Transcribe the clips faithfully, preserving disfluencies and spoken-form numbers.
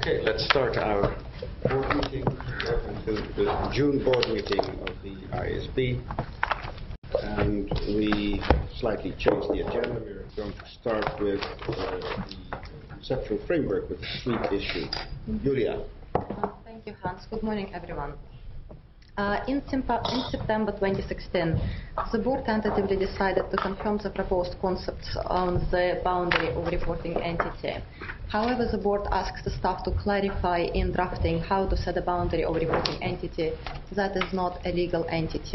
Okay, let's start our board meeting. Welcome to the June board meeting of the I S B. And we slightly changed the agenda. We're going to start with uh, the conceptual framework with the suite issue. Julia. Uh, thank you, Hans. Good morning, everyone. Uh, in, in September twenty sixteen, the board tentatively decided to confirm the proposed concepts on the boundary of reporting entity. However, the board asked the staff to clarify in drafting how to set a boundary of reporting entity that is not a legal entity.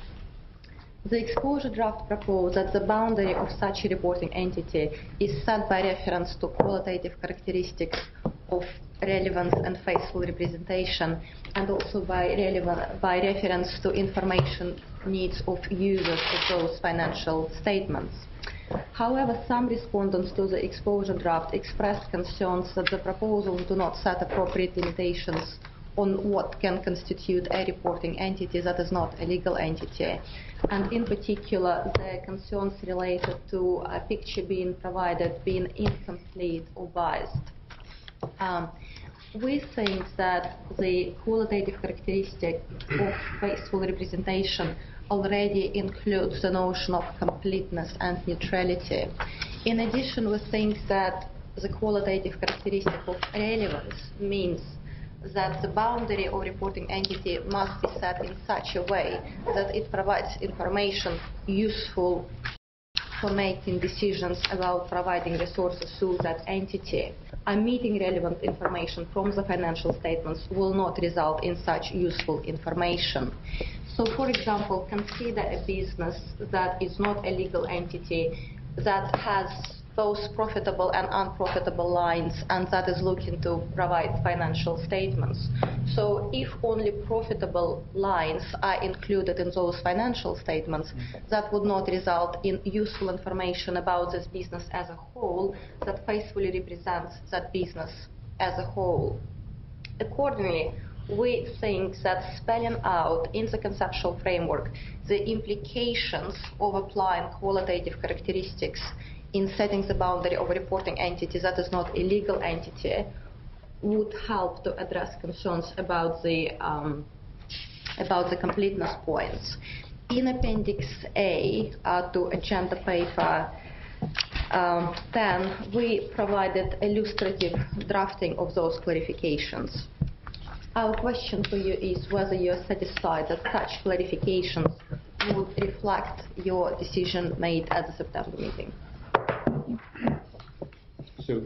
The exposure draft proposed that the boundary of such a reporting entity is set by reference to qualitative characteristics of relevance and faithful representation, and also by, relevant, by reference to information needs of users of those financial statements. However, some respondents to the exposure draft expressed concerns that the proposals do not set appropriate limitations on what can constitute a reporting entity that is not a legal entity. And in particular, the concerns related to a picture being provided being incomplete or biased. Um, we think that the qualitative characteristic of faithful representation already includes the notion of completeness and neutrality. In addition, we think that the qualitative characteristic of relevance means that the boundary of reporting entity must be set in such a way that it provides information useful for making decisions about providing resources to that entity. Omitting relevant information from the financial statements will not result in such useful information. So, for example, consider a business that is not a legal entity, that has both profitable and unprofitable lines, and that is looking to provide financial statements. So if only profitable lines are included in those financial statements, that would not result in useful information about this business as a whole that faithfully represents that business as a whole. Accordingly, we think that spelling out in the conceptual framework the implications of applying qualitative characteristics in setting the boundary of a reporting entity that is not a legal entity would help to address concerns about the um, about the completeness points. In Appendix A uh, to agenda paper um, ten, we provided illustrative drafting of those clarifications. Our question for you is whether you are satisfied that such clarifications would reflect your decision made at the September meeting. Sue.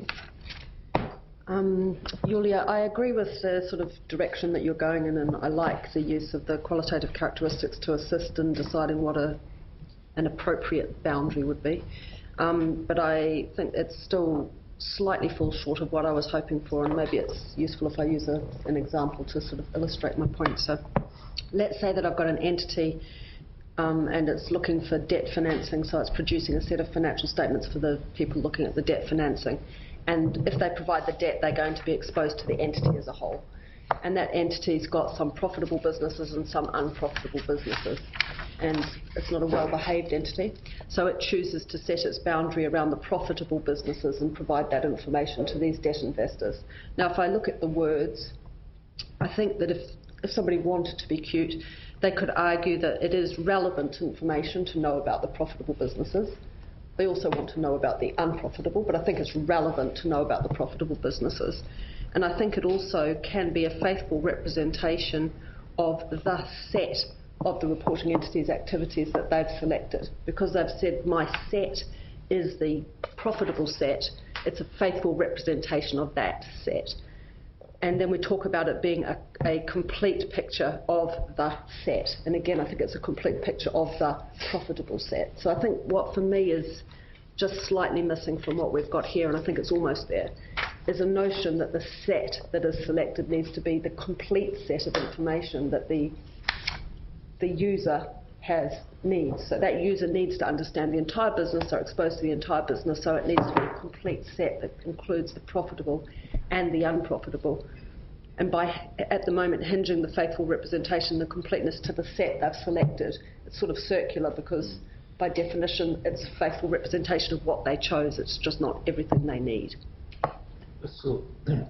Um, Julia, I agree with the sort of direction that you're going in, and I like the use of the qualitative characteristics to assist in deciding what a, an appropriate boundary would be. Um, but I think it still slightly falls short of what I was hoping for, and maybe it's useful if I use a, an example to sort of illustrate my point. So let's say that I've got an entity Um, and it's looking for debt financing, so it's producing a set of financial statements for the people looking at the debt financing. And if they provide the debt, they're going to be exposed to the entity as a whole. And that entity's got some profitable businesses and some unprofitable businesses. And it's not a well-behaved entity, so it chooses to set its boundary around the profitable businesses and provide that information to these debt investors. Now, if I look at the words, I think that if, if somebody wanted to be cute, they could argue that it is relevant information to know about the profitable businesses. They also want to know about the unprofitable, but I think it's relevant to know about the profitable businesses. And I think it also can be a faithful representation of the set of the reporting entity's activities that they've selected. Because they've said my set is the profitable set, it's a faithful representation of that set. And then we talk about it being a, a complete picture of the set. And again, I think it's a complete picture of the profitable set. So I think what for me is just slightly missing from what we've got here, and I think it's almost there, is a notion that the set that is selected needs to be the complete set of information that the, the user has needs. So that user needs to understand the entire business, they're exposed to the entire business, so it needs to be a complete set that includes the profitable and the unprofitable. And by, at the moment, hinging the faithful representation, the completeness to the set they've selected, it's sort of circular because, by definition, it's a faithful representation of what they chose. It's just not everything they need. So,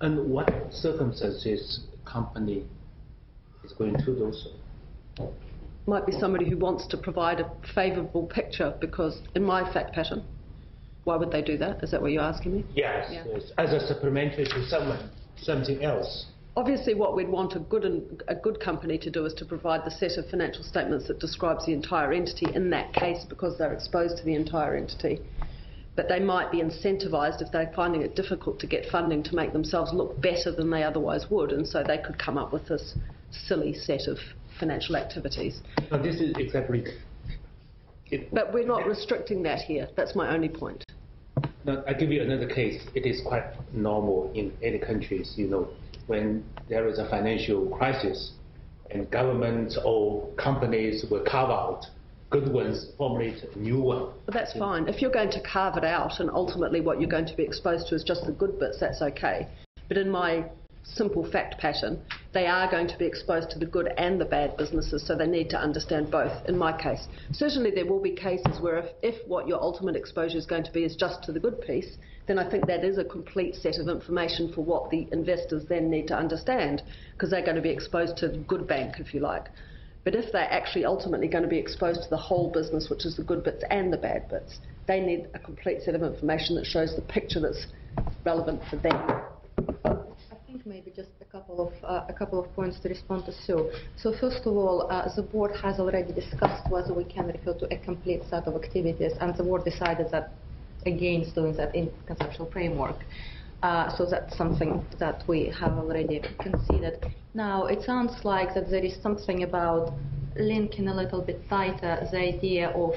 And what circumstances company is going to do so? Might be somebody who wants to provide a favourable picture, because in my fact pattern, why would they do that? Is that what you're asking me? Yes, Yeah. yes, as a supplementary to someone, something else. Obviously, what we'd want a good and a good company to do is to provide the set of financial statements that describes the entire entity in that case, because they're exposed to the entire entity. But they might be incentivised if they're finding it difficult to get funding to make themselves look better than they otherwise would, and so they could come up with this silly set of financial activities. Now, this is exactly. It, But we're not restricting that here. That's my only point. Now, I'll give you another case. It is quite normal in any countries, you know, when there is a financial crisis and governments or companies will carve out good ones, formulate a new one. But that's fine. If you're going to carve it out and ultimately what you're going to be exposed to is just the good bits, that's okay. But in my simple fact pattern, they are going to be exposed to the good and the bad businesses, so they need to understand both, in my case. Certainly there will be cases where if, if what your ultimate exposure is going to be is just to the good piece, then I think that is a complete set of information for what the investors then need to understand, because they're going to be exposed to the good bank, if you like. But if they're actually ultimately going to be exposed to the whole business, which is the good bits and the bad bits, they need a complete set of information that shows the picture that's relevant for them. I think maybe just a couple of uh, a couple of points to respond to Sue. So first of all, uh, the board has already discussed whether we can refer to a complete set of activities, and the board decided that against doing that in conceptual framework. Uh, so that's something that we have already considered. Now, it sounds like that there is something about linking a little bit tighter the idea of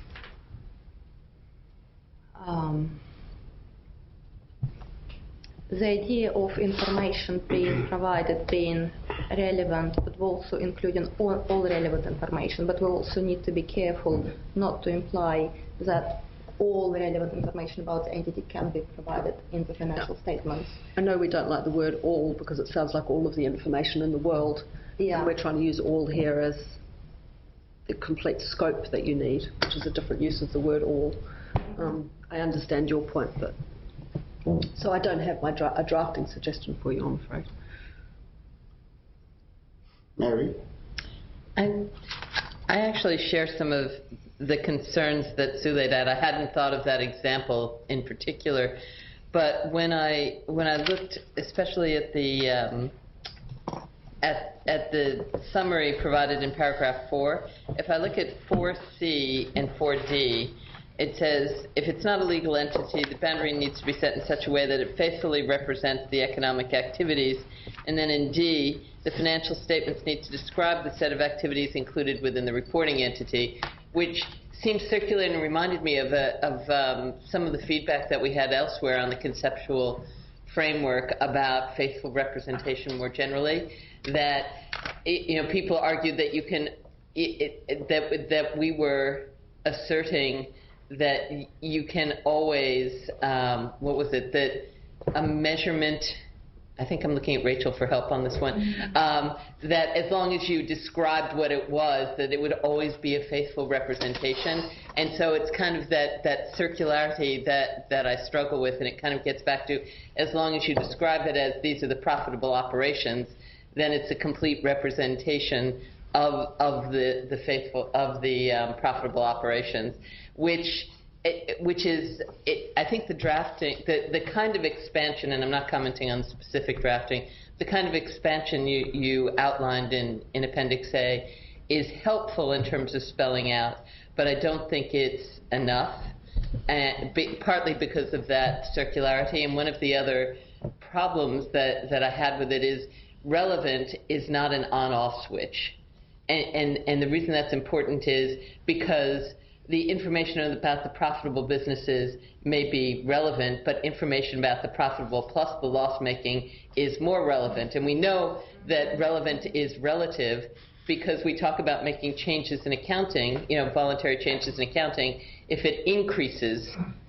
um, the idea of information being provided being relevant, but also including all, all relevant information. But we also need to be careful not to imply that all relevant information about the entity can be provided in the financial No. statements. I know we don't like the word all because it sounds like all of the information in the world. Yeah. And we're trying to use all here as the complete scope that you need, which is a different use of the word all. Um, I understand your point, but so I don't have my dra a drafting suggestion for you, I'm afraid. Mary? I, I actually share some of the concerns that Sue laid out. I hadn't thought of that example in particular, but when I when I looked, especially at the um, at at the summary provided in paragraph four, if I look at four C and four D, it says if it's not a legal entity, the boundary needs to be set in such a way that it faithfully represents the economic activities. And then in D, the financial statements need to describe the set of activities included within the reporting entity, which seems circular and reminded me of, a, of um, some of the feedback that we had elsewhere on the conceptual framework about faithful representation more generally. That it, you know, people argued that you can it, it, that that we were asserting that you can always um, what was it that a measurement. I think I'm looking at Rachel for help on this one, um, that as long as you described what it was, that it would always be a faithful representation. And so it's kind of that, that circularity that, that I struggle with, and it kind of gets back to, as long as you describe it as these are the profitable operations, then it's a complete representation of, of the, the faithful, of the um, profitable operations, which It, which is, it, I think the drafting, the, the kind of expansion, and I'm not commenting on specific drafting, the kind of expansion you, you outlined in, in Appendix A is helpful in terms of spelling out, but I don't think it's enough, and be, partly because of that circularity. And one of the other problems that, that I had with it is relevant is not an on-off switch. And, and, and the reason that's important is because the information about the profitable businesses may be relevant, but information about the profitable plus the loss-making is more relevant. And we know that relevant is relative because we talk about making changes in accounting, you know, voluntary changes in accounting. If it increases,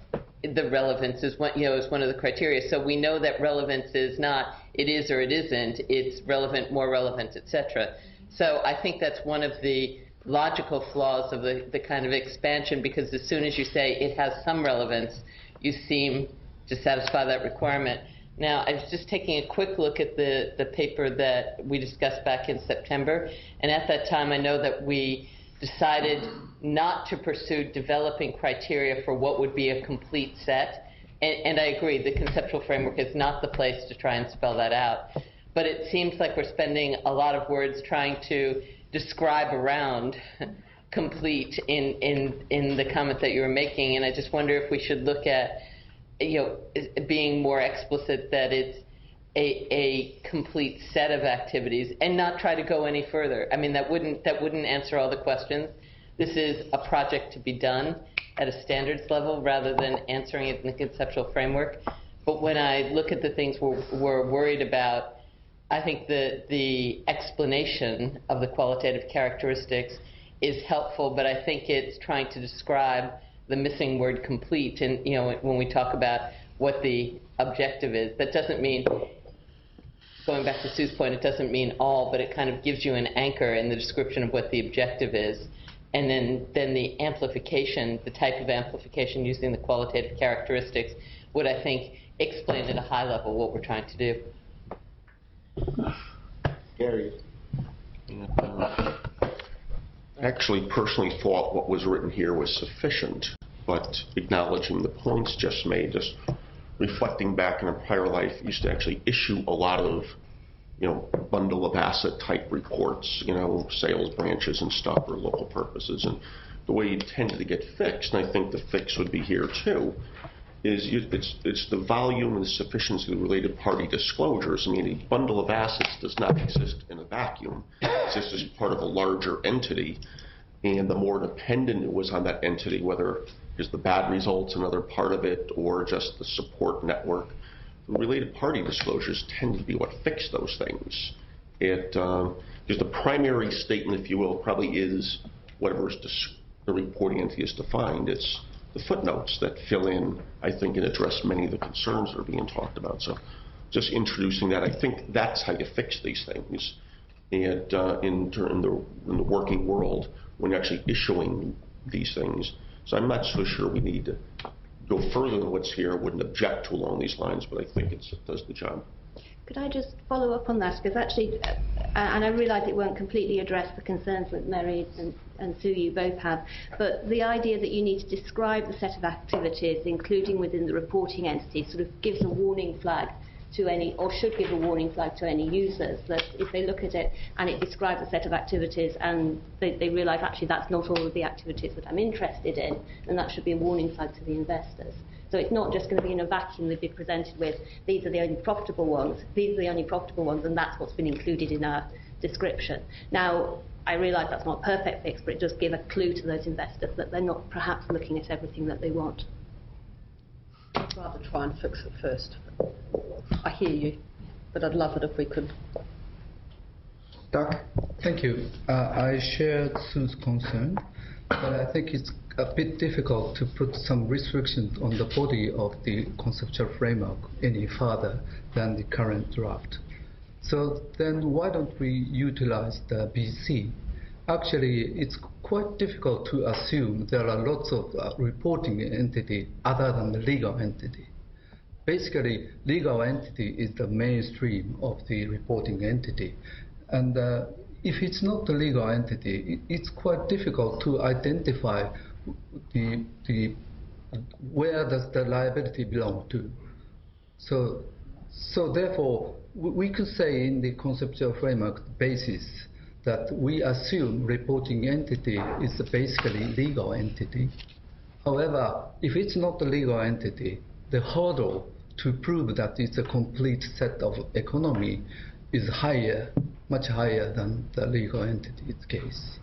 the relevance is one, you know, is one of the criteria. So we know that relevance is not it is or it isn't. It's relevant, more relevant, et cetera. So I think that's one of the logical flaws of the, the kind of expansion, because as soon as you say it has some relevance, you seem to satisfy that requirement. Now, I was just taking a quick look at the, the paper that we discussed back in September, and at that time I know that we decided not to pursue developing criteria for what would be a complete set, and, and I agree, the conceptual framework is not the place to try and spell that out, but it seems like we're spending a lot of words trying to describe around complete in, in, in the comment that you were making, and I just wonder if we should look at, you know, being more explicit that it's a, a complete set of activities and not try to go any further. I mean, that wouldn't, that wouldn't answer all the questions. This is a project to be done at a standards level rather than answering it in the conceptual framework. But when I look at the things we're, we're worried about, I think the, the explanation of the qualitative characteristics is helpful, but I think it's trying to describe the missing word complete. And, you know, when we talk about what the objective is, that doesn't mean, going back to Sue's point, it doesn't mean all, but it kind of gives you an anchor in the description of what the objective is. And then, then the amplification, the type of amplification using the qualitative characteristics would, I think, explain at a high level what we're trying to do. Gary. I actually personally thought what was written here was sufficient, but acknowledging the points just made, just reflecting back in a prior life, used to actually issue a lot of, you know, bundle of asset type reports, you know, sales branches and stuff for local purposes. And the way you tended to get fixed, and I think the fix would be here too, is you, it's, it's the volume and the sufficiency of the related party disclosures. I mean, a bundle of assets does not exist in a vacuum. It exists as part of a larger entity, and the more dependent it was on that entity, whether it's the bad results another part of it or just the support network, the related party disclosures tend to be what fix those things. It, um, because the primary statement, if you will, probably is whatever is the reporting entity is defined. It's the footnotes that fill in, I think, and address many of the concerns that are being talked about. So just introducing that, I think that's how you fix these things. And uh, in, in, the, in the working world, when you're actually issuing these things. So I'm not so sure we need to go further than what's here. I wouldn't object to along these lines, but I think it's, it does the job. Could I just follow up on that? Because actually, uh, and I realise it won't completely address the concerns that Mary and, and Sue, you both have, but the idea that you need to describe the set of activities, including within the reporting entity, sort of gives a warning flag to any, or should give a warning flag to any users, that if they look at it and it describes a set of activities and they, they realise actually that's not all of the activities that I'm interested in, then that should be a warning flag to the investors. So it's not just going to be in a vacuum. They'd be presented with, these are the only profitable ones, these are the only profitable ones, and that's what's been included in our description. Now, I realise that's not a perfect fix, but it does give a clue to those investors that they're not perhaps looking at everything that they want. I'd rather try and fix it first. I hear you, but I'd love it if we could. Doug? Thank you. Uh, I share Sue's concern, but I think it's a bit difficult to put some restrictions on the body of the conceptual framework any further than the current draft. So then why don't we utilize the B C? Actually, it's quite difficult to assume there are lots of uh, reporting entity other than the legal entity. Basically, legal entity is the mainstream of the reporting entity. And uh, if it's not the legal entity, it, it's quite difficult to identify the, the, where does the liability belong to. So, so therefore, we could say in the conceptual framework basis that we assume reporting entity is basically legal entity. However, if it's not a legal entity, the hurdle to prove that it's a complete set of economy is higher, much higher than the legal entity's case.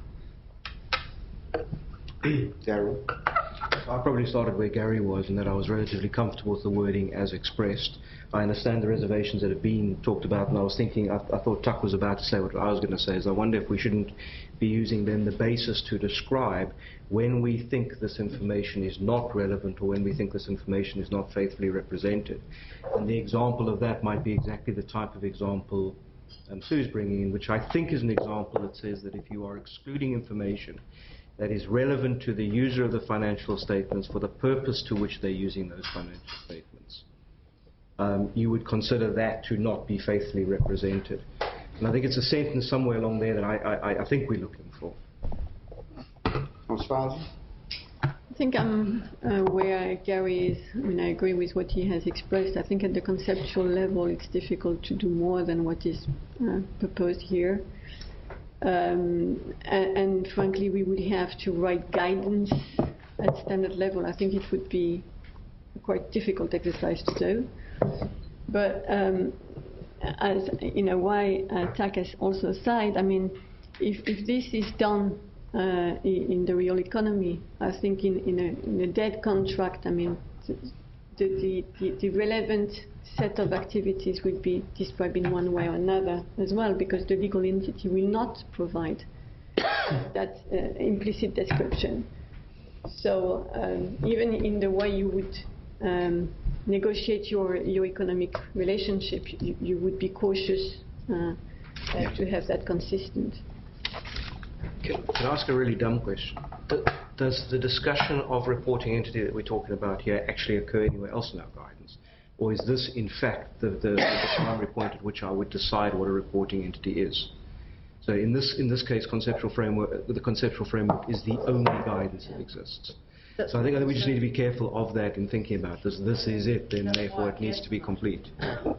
Darryl? I probably started where Gary was, in that I was relatively comfortable with the wording as expressed. I understand the reservations that have been talked about, and I was thinking, I, I thought Tuck was about to say what I was going to say, is I wonder if we shouldn't be using then the basis to describe when we think this information is not relevant or when we think this information is not faithfully represented. And the example of that might be exactly the type of example um, Sue's bringing in, which I think is an example that says that if you are excluding information that is relevant to the user of the financial statements for the purpose to which they're using those financial statements, um, you would consider that to not be faithfully represented. And I think it's a sentence somewhere along there that I, I, I think we're looking for. Françoise? I think I'm uh, where Gary is. I mean, I agree with what he has expressed. I think at the conceptual level, it's difficult to do more than what is uh, proposed here. Um, and, and frankly, we would have to write guidance at standard level. I think it would be a quite difficult exercise to do. But um, as in a way, uh, T A C has also said, I mean, if, if this is done uh, in, in the real economy, I think in, in, a, in a dead contract, I mean, the, the, the, the relevant set of activities will be described in one way or another as well, because the legal entity will not provide that uh, implicit description. So um, even in the way you would um, negotiate your, your economic relationship, you, you would be cautious uh, uh, to have that consistent. Can, can I ask a really dumb question? D- does the discussion of reporting entity that we're talking about here actually occur anywhere else in our guidance? Or is this, in fact, the, the, the primary point at which I would decide what a reporting entity is? So in this, in this case, conceptual framework, the conceptual framework is the only guidance that exists. So I think, I think we just need to be careful of that in thinking about this. This is it, then therefore it needs to be complete.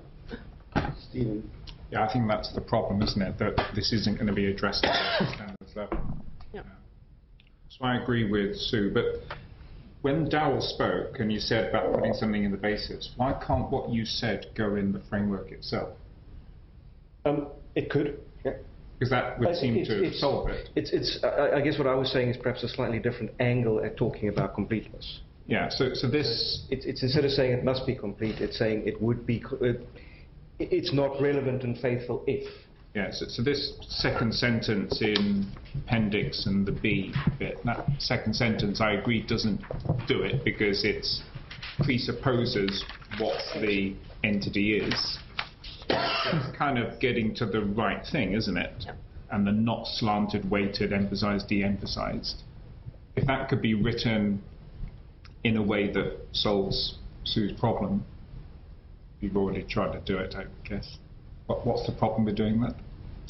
Stephen? Yeah, I think that's the problem, isn't it? That this isn't going to be addressed at the standards level. Yeah. So I agree with Sue, but when Darrell spoke and you said about putting something in the basis, why can't what you said go in the framework itself? Um, it could, yeah. Because that would I seem think to it's, solve it. It's, it's, I, I guess what I was saying is perhaps a slightly different angle at talking about completeness. Yeah, so, so this... It's, it's instead of saying it must be complete, it's saying it would be, co- it, it's not relevant and faithful if. Yeah, so, so this second sentence in appendix and the B bit, that second sentence, I agree, doesn't do it because it presupposes what the entity is. It's kind of getting to the right thing, isn't it? Yeah. And the not slanted, weighted, emphasized, de-emphasized. If that could be written in a way that solves Sue's problem, you've already tried to do it, I guess. What, what's the problem with doing that?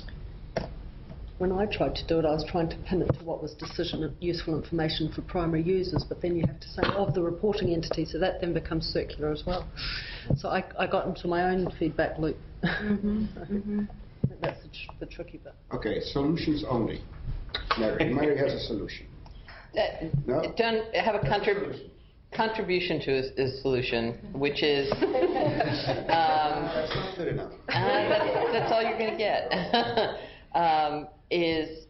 When I tried to do it, I was trying to pin it to what was decision of useful information for primary users, but then you have to say of the reporting entity, so that then becomes circular as well. So I, I got into my own feedback loop. Mm-hmm. Mm-hmm. That's the, tr the tricky bit. Okay, solutions only. Mary, Mary has a solution. Uh, No? Don't have a contrib contribution to a, a solution, which is um, That's not good enough. uh, that's, that's all you're going to get. um, is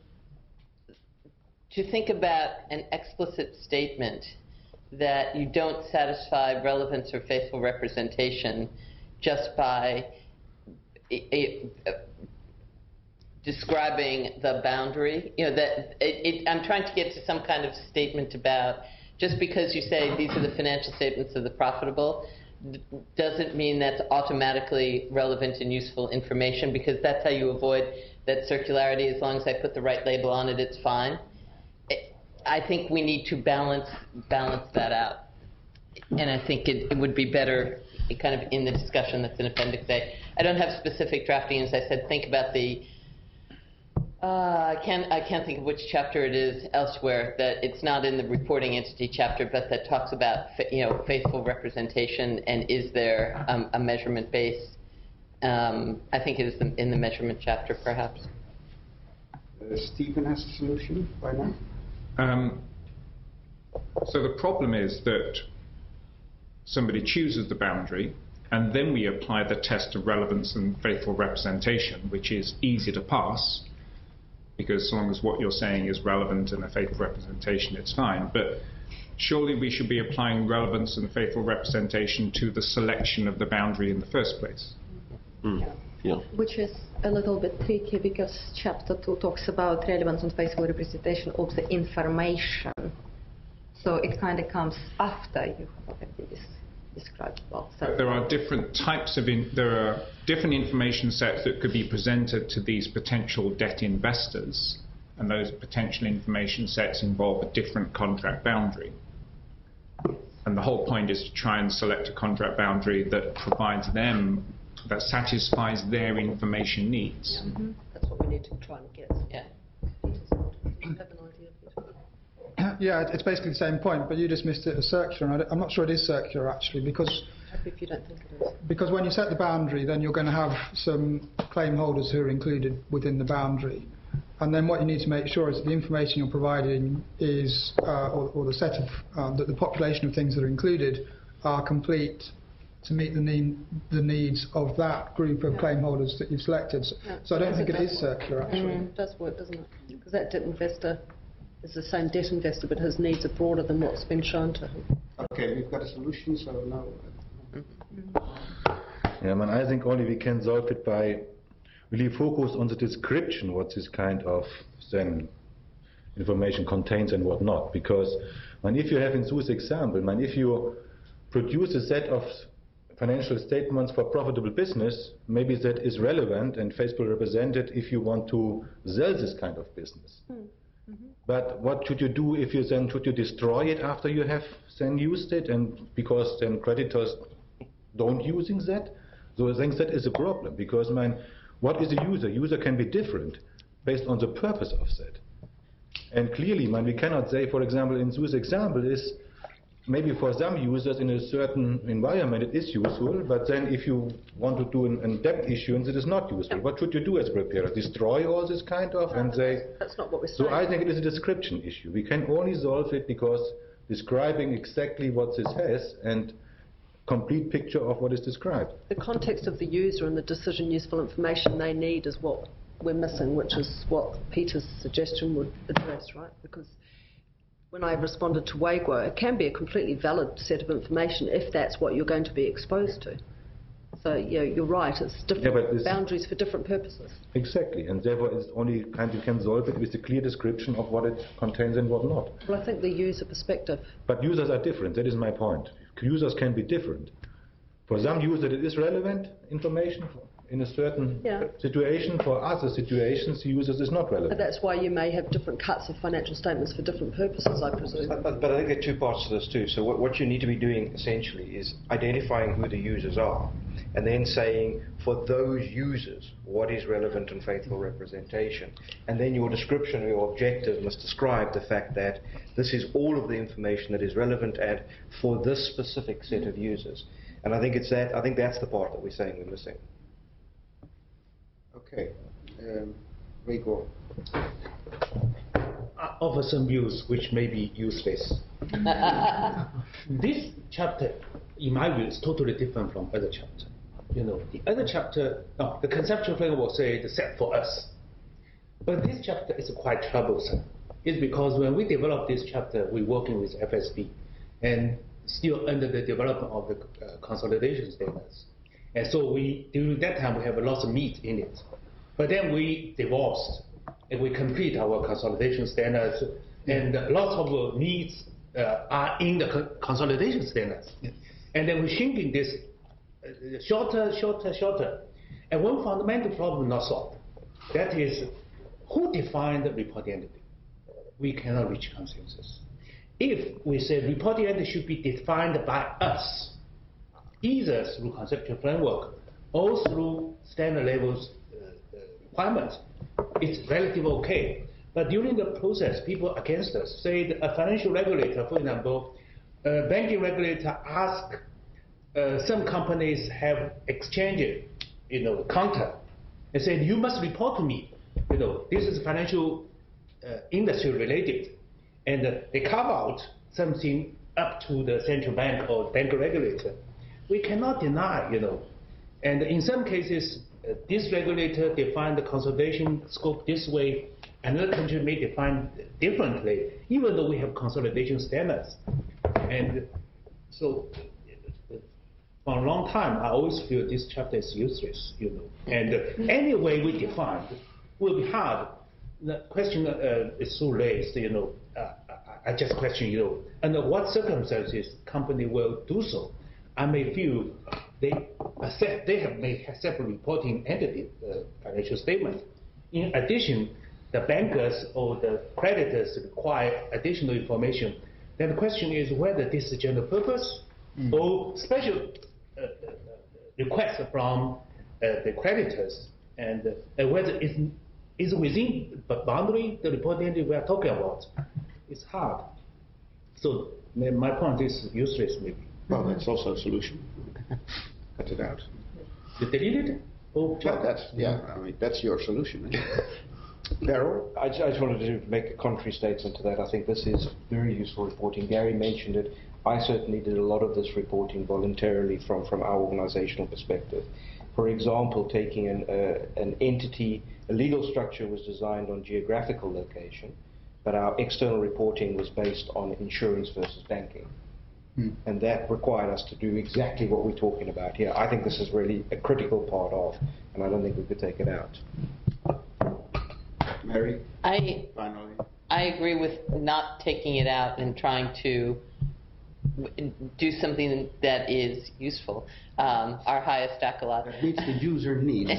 to think about an explicit statement that you don't satisfy relevance or faithful representation just by a, a, a, describing the boundary. You know, that it, it, I'm trying to get to some kind of statement about just because you say these are the financial statements of the profitable doesn't mean that's automatically relevant and useful information, because that's how you avoid that circularity. As long as I put the right label on it, it's fine. It, I think we need to balance balance that out, and I think it, it would be better kind of in the discussion that's in Appendix A. I don't have specific drafting. As I said, think about the Uh, I can't. I can't think of which chapter it is elsewhere. That it's not in the reporting entity chapter, but that talks about, you know, faithful representation and is there um, a measurement base. Um, I think it is the, in the measurement chapter, perhaps. Uh, Stephen has a solution by now. Um, so the problem is that somebody chooses the boundary, and then we apply the test of relevance and faithful representation, which is easy to pass, because as long as what you're saying is relevant and a faithful representation, it's fine. But surely we should be applying relevance and faithful representation to the selection of the boundary in the first place. Mm. Yeah. Which is a little bit tricky, because chapter two talks about relevance and faithful representation of the information. So it kind of comes after you have already described well. So there are different types of in, there are different information sets that could be presented to these potential debt investors, and those potential information sets involve a different contract boundary. And the whole point is to try and select a contract boundary that provides them, that satisfies their information needs. Mm-hmm. That's what we need to try and get. Yeah. Yeah, it's basically the same point, but you dismissed it as circular, and I I'm not sure it is circular actually, because Happy if you don't think it is. because when you set the boundary, then you're going to have some claim holders who are included within the boundary, and then what you need to make sure is that the information you're providing is, uh, or, or the set of, uh, that the population of things that are included are complete to meet the, need, the needs of that group of Yeah. claim holders that you've selected. So, Yeah. so I don't Yes, think it it is does work. circular actually. Mm, it does work, doesn't it? Because that debt investor is the same debt investor, but his needs are broader than what's been shown to him. Okay, we've got a solution, so now. Yeah, man, I think only we can solve it by really focus on the description what this kind of then information contains and what not. Because man, if you have in Sue's example, man, if you produce a set of financial statements for profitable business, maybe that is relevant and faithfully represented if you want to sell this kind of business. Hmm. Mm-hmm. But what should you do if you then, should you destroy it after you have then used it, and because then creditors don't using that? So I think that is a problem, because man, what is a user? User can be different based on the purpose of that. And clearly, man, we cannot say, for example, in Sue's example is, maybe for some users in a certain environment it is useful, but then if you want to do an, an debt issuance, it is not useful. Yeah. What should you do as a preparer? Destroy all this kind of? No, and say, that's not what we're saying. So I think it is a description issue. We can only solve it because describing exactly what this has and complete picture of what is described. The context of the user and the decision useful information they need is what we're missing, which is what Peter's suggestion would address, right? Because when I responded to Waigwa, it can be a completely valid set of information if that's what you're going to be exposed to. So, you know, you're right, it's different yeah, boundaries for different purposes. Exactly, and therefore it's only kind you can solve it with a clear description of what it contains and what not. Well, I think the user perspective. But users are different, that is my point. Users can be different. For some users it is relevant information in a certain yeah. situation. For other situations, users is not relevant. But that's why you may have different cuts of financial statements for different purposes, I presume. But, but, but I think there are two parts to this too. So what, what you need to be doing essentially is identifying who the users are, and then saying for those users what is relevant and faithful representation. And then your description or your objective must describe the fact that this is all of the information that is relevant and for this specific set of users. And I think it's that. I think that's the part that we're saying we're missing. Okay, um, Rico. I offer some views which may be useless. This chapter, in my view, is totally different from other chapter. You know, the other chapter, no, the conceptual framework say the set for us. But this chapter is quite troublesome. It's because when we developed this chapter, we're working with F S B, and still under the development of the uh, consolidation standards. And so we, during that time, we have a lot of meat in it. But then we divorced, and we complete our consolidation standards, and lots of needs uh, are in the co consolidation standards. Yeah. And then we're shrinking this uh, shorter, shorter, shorter. And one fundamental problem not solved. That is, who defined the reporting entity? We cannot reach consensus. If we say reporting entity should be defined by us, either through conceptual framework or through standard levels uh, requirements, it's relatively okay. But during the process, people against us say a financial regulator, for example, a banking regulator ask uh, some companies have exchanged, you know, counter, and said you must report to me. You know, this is financial uh, industry related, and uh, they carve out something up to the central bank or bank regulator. We cannot deny, you know, and in some cases, uh, this regulator defined the consolidation scope this way, another country may define differently, even though we have consolidation standards. And so, for a long time, I always feel this chapter is useless, you know. And uh, any way we define will be hard. The question uh, is so raised, you know. Uh, I, I just question, you know, under what circumstances company will do so. I may feel they accept, they have made a separate reporting entity, uh, financial statement. In addition, the bankers or the creditors require additional information. then the question is whether this is general purpose mm. or special uh, request from uh, the creditors, and uh, whether it's is within the boundary the reporting we are talking about. It's hard. So my point is useless maybe. Well, that's also a solution. Cut it out. You delete it? Oh, well, that's, yeah, I mean, that's your solution. Darryl? I just, I just wanted to make a contrary statement to that. I think this is very useful reporting. Gary mentioned it. I certainly did a lot of this reporting voluntarily from, from our organizational perspective. For example, taking an, uh, an entity, a legal structure was designed on geographical location, but our external reporting was based on insurance versus banking. Hmm. And that required us to do exactly what we're talking about here. I think this is really a critical part of, and I don't think we could take it out. Mary, I, finally. I agree with not taking it out and trying to do something that is useful. Um, our highest accolade. That meets the user needs.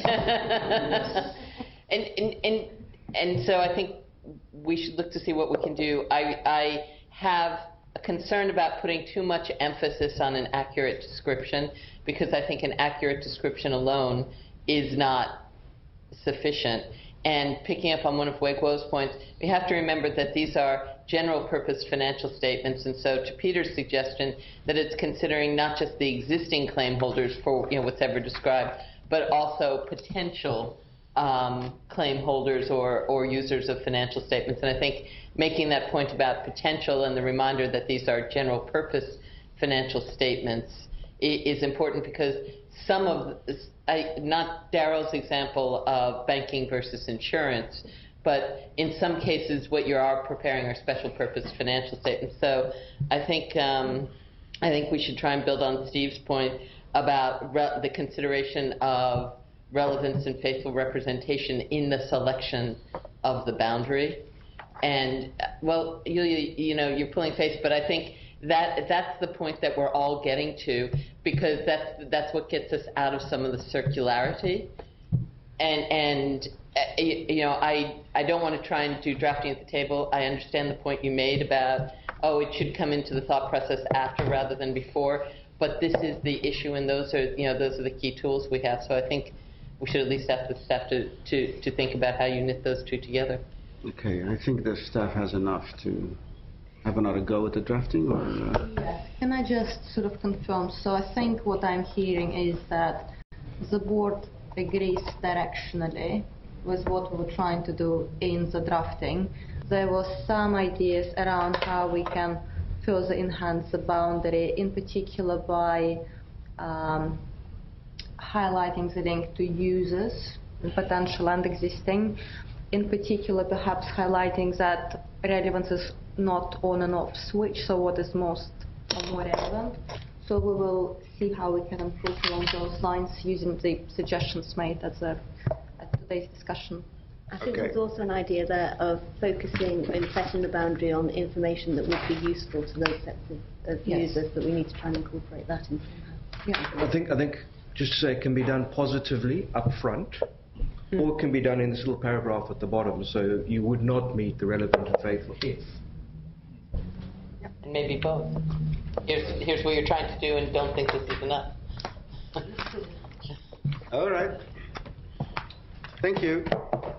and, and, and, and so I think we should look to see what we can do. I, I have a concern about putting too much emphasis on an accurate description, because I think an accurate description alone is not sufficient. And picking up on one of Wei-Guo's points, we have to remember that these are general purpose financial statements, and so to Peter's suggestion that it's considering not just the existing claim holders for, you know, what's ever described, but also potential um, claim holders or, or users of financial statements. And I think making that point about potential and the reminder that these are general purpose financial statements is important, because some of, I, not Darryl's example of banking versus insurance, but in some cases what you are preparing are special purpose financial statements. So I think, um, I think we should try and build on Steve's point about re the consideration of relevance and faithful representation in the selection of the boundary. And, well, you, you know, you're pulling face, but I think that that's the point that we're all getting to, because that's that's what gets us out of some of the circularity. And and uh, you, you know, I I don't want to try and do drafting at the table. I understand the point you made about, oh, it should come into the thought process after rather than before. But this is the issue, and those are, you know, those are the key tools we have. So I think we should at least have to have to to to think about how you knit those two together. Okay, I think the staff has enough to have another go at the drafting, or? Uh... Yes. Can I just sort of confirm? So I think what I'm hearing is that the board agrees directionally with what we were trying to do in the drafting. There were some ideas around how we can further enhance the boundary, in particular by um, highlighting the link to users, potential and existing. In particular, perhaps highlighting that relevance is not on and off switch, so what is most or more relevant. So we will see how we can improve along those lines using the suggestions made at, the, at today's discussion. I think Okay. there's also an idea there of focusing and setting the boundary on information that would be useful to those sets of, of Yes. users, that we need to try and incorporate that in somehow. Yeah. I think, I think, just to say, it can be done positively up front, mm. or it can be done in this little paragraph at the bottom, so you would not meet the relevant and faithful. Yes. And maybe both. Here's, here's what you're trying to do and don't think this is enough. All right. Thank you.